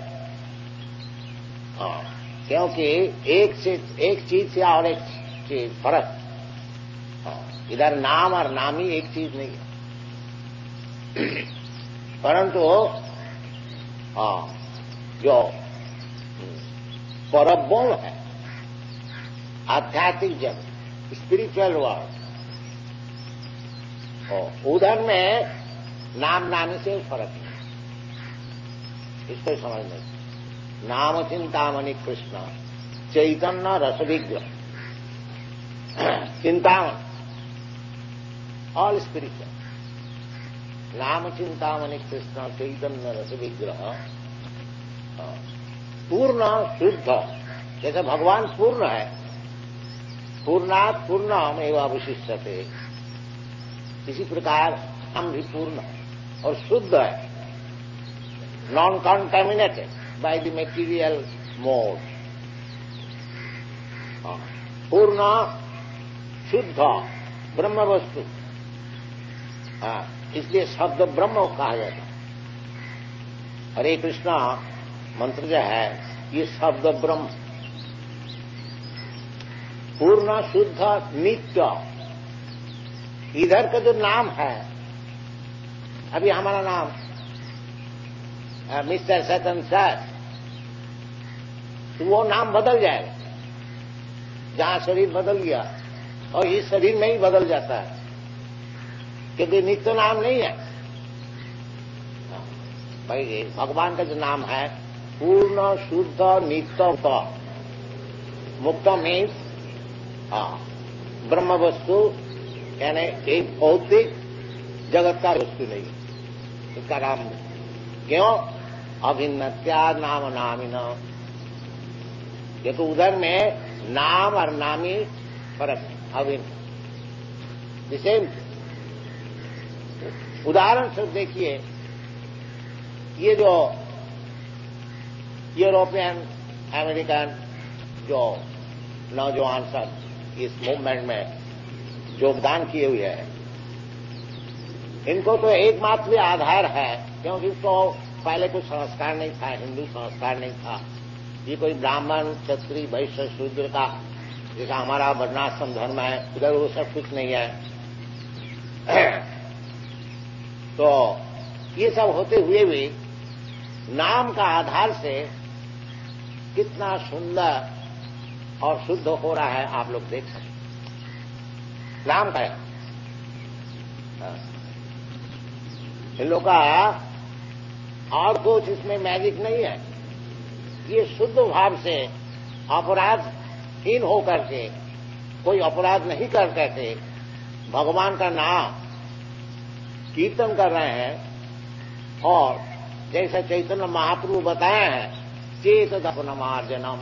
क्योंकि एक से एक चीज से और एक चीज फर्क। इधर नाम और नामी एक चीज नहीं है। परंतु जो परब्रह्म है, आध्यात्मिक जगत, स्पिरिचुअल वर्ल्ड, उधर में नाम नामी से फर्क नहीं। इसको समझने, नाम चिंतामणि कृष्ण चैतन्य रस विग्रह। चिंतामणि ऑल स्पिरिचुअल, नाम चिंतामणि कृष्ण चैतन्य रस विग्रह, पूर्ण शुद्ध। जैसे भगवान पूर्ण है, पूर्णात् पूर्णम एवं अवशिष्यते, इसी प्रकार हम भी पूर्ण है और शुद्ध है, non contaminated by the material mode. पूर्ण शुद्ध ब्रह्म वस्तु, इसलिए शब्द ब्रह्म कहा जाता है। हरे कृष्णा मंत्र जो है ये शब्द ब्रह्म, पूर्ण शुद्ध नित्य। इधर का जो नाम है, अभी हमारा नाम मिस्टर सतन सर, तो वो नाम बदल जाएगा। जहां शरीर बदल गया और इस शरीर में ही बदल जाता है, क्योंकि नित्य नाम नहीं है। भाई भगवान का जो नाम है पूर्ण शुद्ध नित्य मुक्त मीन्स ब्रह्म वस्तु, यानी एक भौतिक जगत का वस्तु नहीं, इसका नाम। क्यों? अभिन्नत्या नाम नामिन। देखो उधर में नाम और नामी फर्क है, अभिन्न। जैसे उदाहरण से देखिए, ये जो यूरोपियन अमेरिकन जो नौजवान सब इस मूवमेंट में योगदान किए हुए हैं, इनको तो एकमात्र आधार है, क्योंकि इसको पहले कुछ संस्कार नहीं था, हिंदू संस्कार नहीं था। ये कोई ब्राह्मण क्षत्रिय वैश्य शूद्र का जैसा हमारा वर्णाश्रम धर्म है, उधर वो सब कुछ नहीं है। तो ये सब होते हुए भी नाम का आधार से कितना सुंदर और शुद्ध हो रहा है, आप लोग देख सकते। नाम का है। इन लोग का और कुछ इसमें मैजिक नहीं है। ये शुद्ध भाव से अपराधहीन होकर के, कोई अपराध नहीं करते थे, भगवान का नाम कीर्तन कर रहे हैं। और जैसे चैतन्य महाप्रभु बताए हैं, चेत दपनमार्जनम,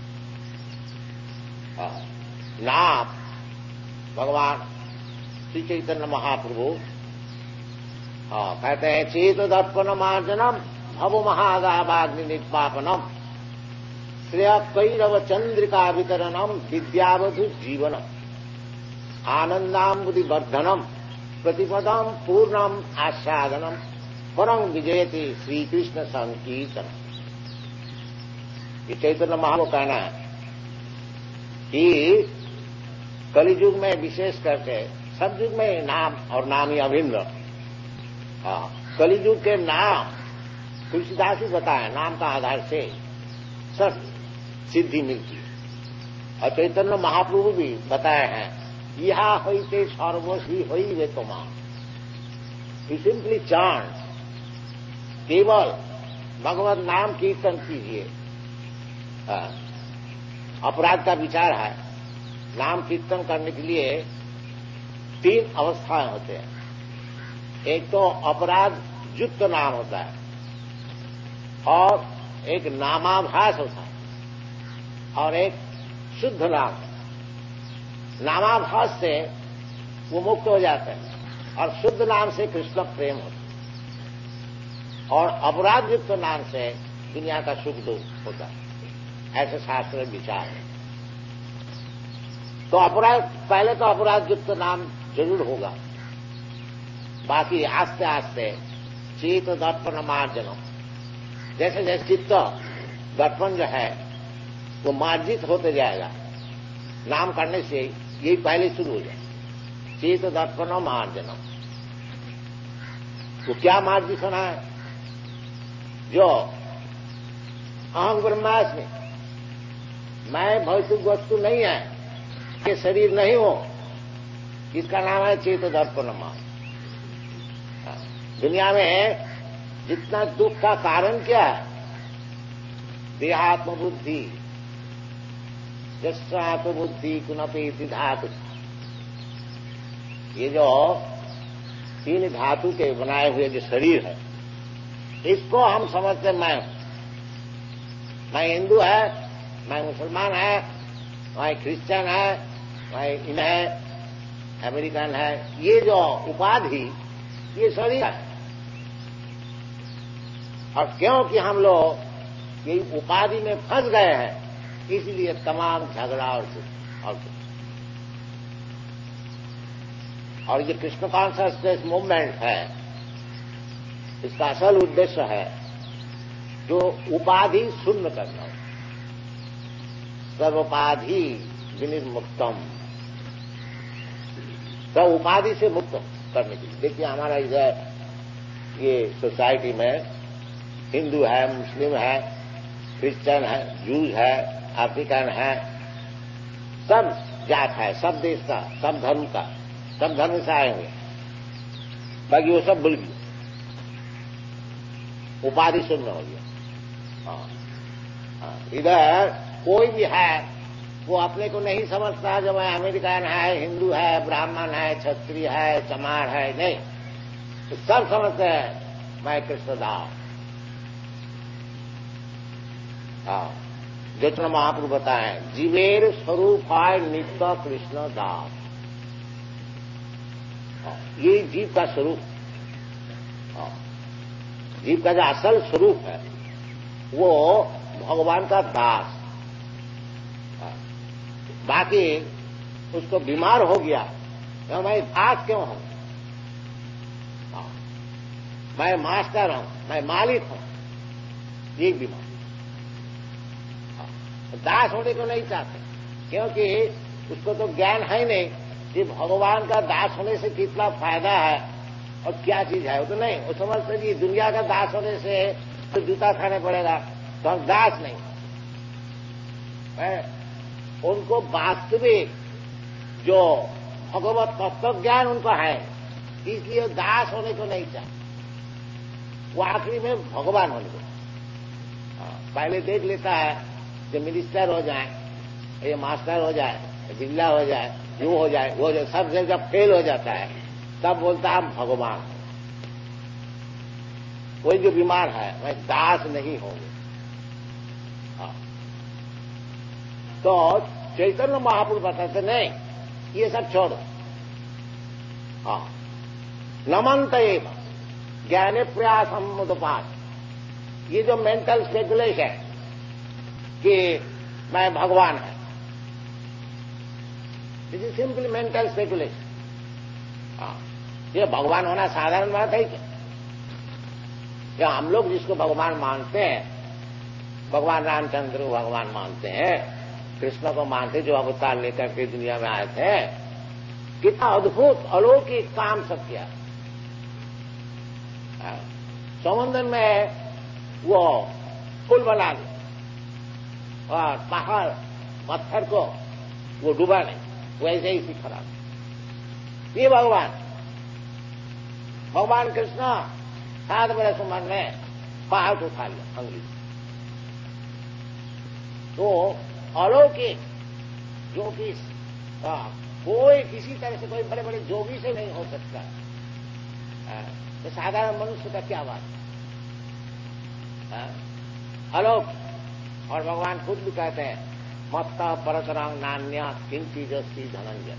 नाम भगवान श्री चैतन्य महाप्रभु हाँ कहते हैं, चेत दर्पणमार्जनम भव महागाभाग्नि निर्वापनम श्रेय कैरव चंद्रिका वितरणम विद्यावधु जीवनम आनंदाम्बुधि वर्धनम प्रतिपदम पूर्णम आस्वादनम परम विजयति श्री कृष्ण संकीर्तन। ये चैतन्य महाप्रभु कहना है कि कलियुग में विशेष करके, सब युग में नाम और नाम ही अभिन्न। हाँ, कलियुग के नाम तुलसीदास ही बताए, नाम का आधार से सब सिद्धि मिलती है। और चैतन्य महाप्रभु भी बताए हैं, यह होते सर्वस्वी होई वे तुमा, यू सिंपली चांट, केवल भगवत नाम कीर्तन कीजिए। अपराध का विचार है, नाम कीर्तन करने के लिए तीन अवस्थाएं होते हैं। एक तो अपराध युक्त नाम होता है और एक नामाभास होता है और एक शुद्ध नाम। नामाभास से वो मुक्त हो जाते हैं और शुद्ध नाम से कृष्ण प्रेम होता है और अपराध युक्त नाम से दुनिया का सुख दुख होता है। ऐसे शास्त्र विचार है। तो अपराध, पहले तो अपराध युक्त नाम जरूर होगा, बाकी आस्ते आस्ते चित्त दर्पण मार्जनम, जैसे जैसे चित्त दर्पण जो है वो मार्जित होते जाएगा नाम करने से, यही पहले शुरू हो जाए। चित्त दर्पण मार्जनम, वो क्या मार्जित होना है? जो अहम ब्रह्मास्मि, मैं भौतिक वस्तु नहीं है, के शरीर नहीं हो, इसका नाम है चेत दर्पण मान। दुनिया में जितना दुख का कारण क्या है? देहात्म बुद्धि, जस्वात्म बुद्धि कुनपि धातु, ये जो तीन धातु के बनाए हुए जो शरीर है, इसको हम समझते मैं मैं हिंदू है, मैं मुसलमान है, मैं क्रिश्चियन है, मैं इन है, अमेरिकन है। ये जो उपाधि, ये शरीर है। और क्योंकि हम लोग ये उपाधि में फंस गए हैं, इसलिए तमाम झगड़ा और कुछ और कुछ। और ये कृष्ण कॉन्शियसनेस मूवमेंट है, इसका असल उद्देश्य है जो उपाधि शून्य करना, सर्वोपाधि विनिर्मुक्तम, सब उपाधि से मुक्त करने के लिए। देखिए हमारा इधर ये सोसाइटी में हिंदू है, मुस्लिम है, क्रिश्चियन है, जूज है, अफ्रीकन है, सब जात है, सब देश का, सब धर्म का, सब धर्म से आए हुए, बाकी वो सब भूल गए, उपाधि शून्य हो गया। हाँ, हाँ, इधर कोई भी है वो अपने को नहीं समझता जो मैं अमेरिकन है, हिंदू है, ब्राह्मण है, क्षत्रिय है, चमार है, नहीं, तो सब समझते हैं मैं कृष्णदास। हाँ, जितना महाप्रभु बताए, जीवेर स्वरूपाय नित्य कृष्ण दास। ये जीव का स्वरूप, जीव का जो असल स्वरूप है वो भगवान का दास। बाकी उसको बीमार हो गया तो मैं दास क्यों हूं, मैं मास्टर हूं, मैं मालिक हूं, ये बीमार। दास होने को नहीं चाहते क्योंकि उसको तो ज्ञान है नहीं कि भगवान का दास होने से कितना फायदा है और क्या चीज है, वो तो नहीं। वो समझते कि दुनिया का दास होने से तो जूता खाने पड़ेगा, तो हम दास नहीं है। उनको वास्तविक जो भगवत तत्व ज्ञान उनको है, इसलिए दास होने को नहीं चाहते, वो आखिरी में भगवान होने को। पहले देख लेता है जो मिनिस्टर हो जाए, ये मास्टर हो जाए, जिला हो जाए, वो हो जाए, वो जो सब जब फेल हो जाता है तब बोलता है भगवान। कोई जो बीमार है मैं दास नहीं होंगे। तो चैतन्य महापुरुष बताते नहीं, ये सब छोड़ो। हाँ, नमंत एव ज्ञाने प्रयासम मुदपात, ये जो मेंटल स्पेकुलेशन है कि मैं भगवान है, this is simply mental speculation. हाँ, ये भगवान होना साधारण बात है क्या? या हम लोग जिसको भगवान मानते हैं, भगवान रामचंद्र को भगवान मानते हैं, कृष्ण को मानते जो अवतार लेकर के दुनिया में आए थे, कितना अद्भुत अलौकिक काम सब किया। समुद्र में वो पुल बना दिया और पहाड़ पत्थर को वो डूबा नहीं, वैसे ही खड़ा। ये भगवान भगवान कृष्ण सात बरस उम्र में पहाड़ को उठा लिया अंगुली। तो अलौकिक जो कि कोई किसी तरह से कोई बड़े बड़े जोगी से नहीं हो सकता, तो साधारण मनुष्य का क्या बात है? अलौकिक। और भगवान खुद भी कहते हैं मत्ता परतरंग नान्या किंची जस्ती धनंजय।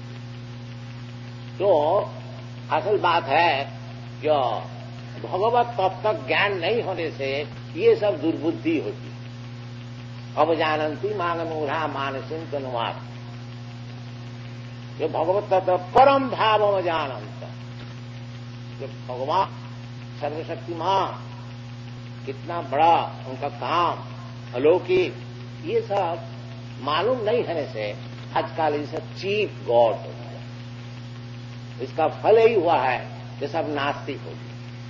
तो असल बात है जो भगवत तत्व ज्ञान नहीं होने से ये सब दुर्बुद्धि होती। अब जानंती मांग मूढ़ा मानसिन तनुवाद, जो भगवत तत्व परम भाव में जानंत, जो भगवान सर्वशक्तिमान कितना बड़ा उनका काम अलौकिक, ये सब मालूम नहीं होने से आजकल ये सब चीप गॉड हो गया। इसका फल यही हुआ है कि सब नास्तिक हो गए,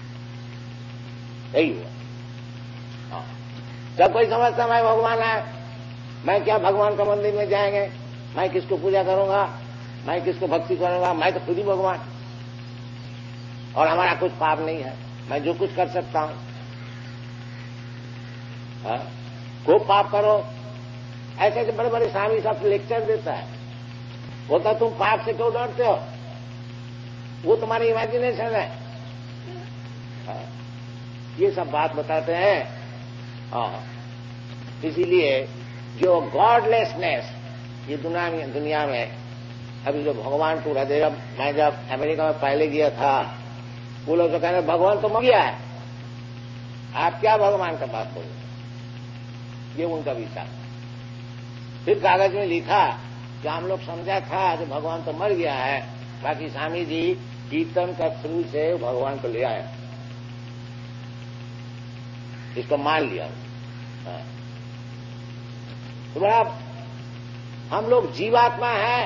यही हुआ। हाँ, जब कोई समझता मैं भगवान है, मैं क्या भगवान का मंदिर में जाएंगे, मैं किसको पूजा करूंगा, मैं किसको भक्ति करूंगा, मैं तो खुद ही भगवान, और हमारा कुछ पाप नहीं है, मैं जो कुछ कर सकता हूं। खूब पाप करो, ऐसे जो बड़े बड़े स्वामी सब लेक्चर देता है, बोलता तुम पाप से क्यों डरते हो, वो तुम्हारी इमेजिनेशन है। ये सब बात बताते हैं। हाँ, इसीलिए जो गॉडलेसनेस ये दुनिया में दुनिया में अभी जो भगवान को हृदय, मैं जब अमेरिका में पहले गया था, वो लोग तो कह रहे भगवान तो मर गया है, आप क्या भगवान का बात बोल, ये उनका विचार। फिर कागज में लिखा कि हम लोग समझा था कि भगवान तो मर गया है, बाकी स्वामी जी कीर्तन का थ्रू से भगवान को ले आया, इसको मान लिया। तो बड़ा हम लोग जीवात्मा है,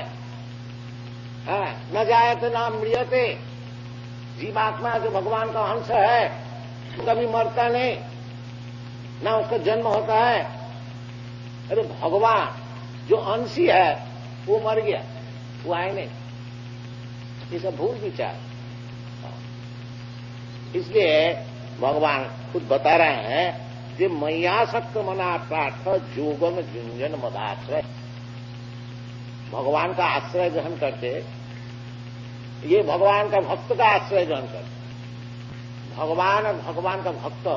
न जायते न मृत्यते, जीवात्मा जो भगवान का अंश है कभी मरता नहीं, ना उसका जन्म होता है। अरे भगवान जो अंशी है वो मर गया, वो आए नहीं, ये सब भूल विचार। इसलिए भगवान खुद बता रहे हैं कि मैयासक्त मना प्रार्थ जोगम झुंझन मदाश्रय, भगवान का आश्रय ग्रहण करते, ये भगवान का भक्त का आश्रय ग्रहण करते। भगवान और भगवान का भक्त,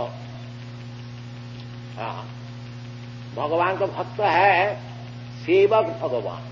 हाँ, भगवान का भक्त है सेवक भगवान,